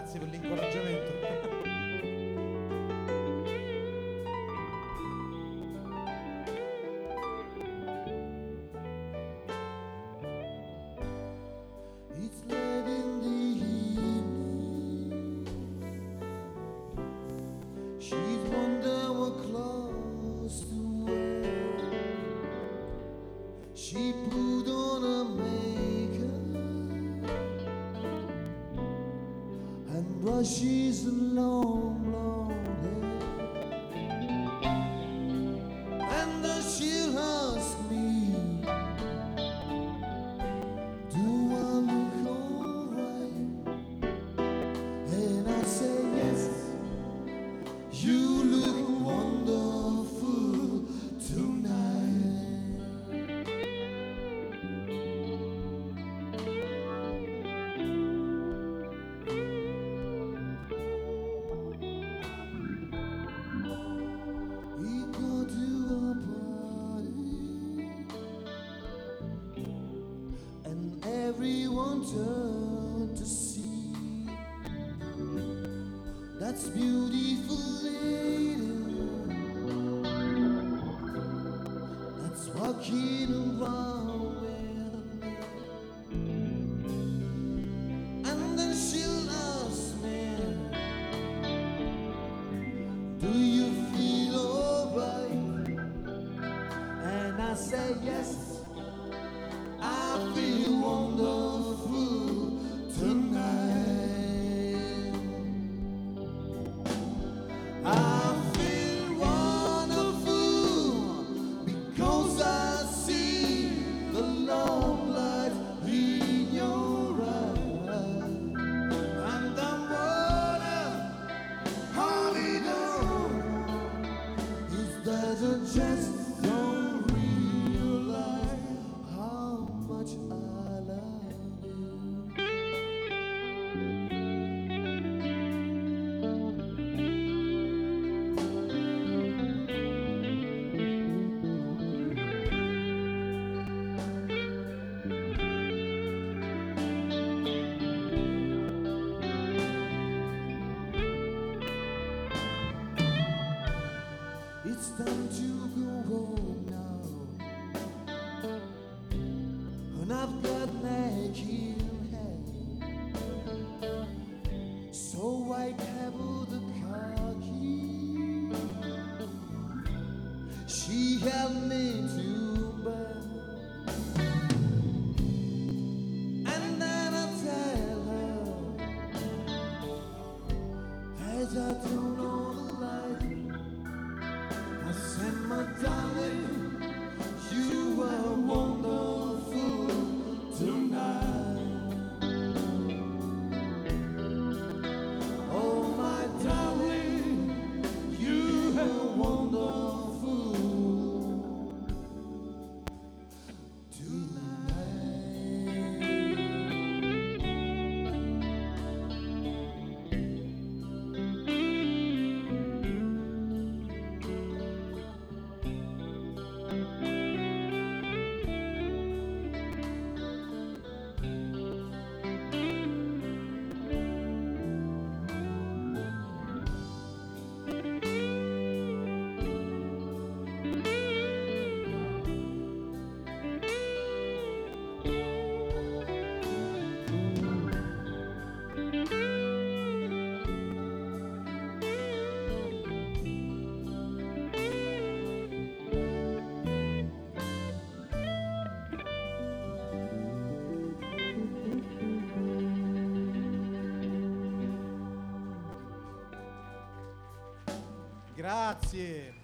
Grazie per l'incoraggiamento. It's late in the evening. She's wondering what clothes to wear. She put on her makeup and brushes her long, long hair. And then she'll ask me, do I look alright? And I say yes, you look wonderful tonight. We go to a party and everyone turned to see that's beautiful lady that's walking around with me. And then she'll ask me, do you feel alright? And I say yes, I feel wonderful tonight. I feel wonderful because I see the love light in your eyes. And I'm wondering how it all is that I just don't realize how much I love you. It's time to go home now, and I've got naked hair, so I carry the car key. She helped me to bed, and then I tell her as I turn on the light, I said, my darling, you are wonderful tonight. Oh, my darling, you are wonderful Grazie.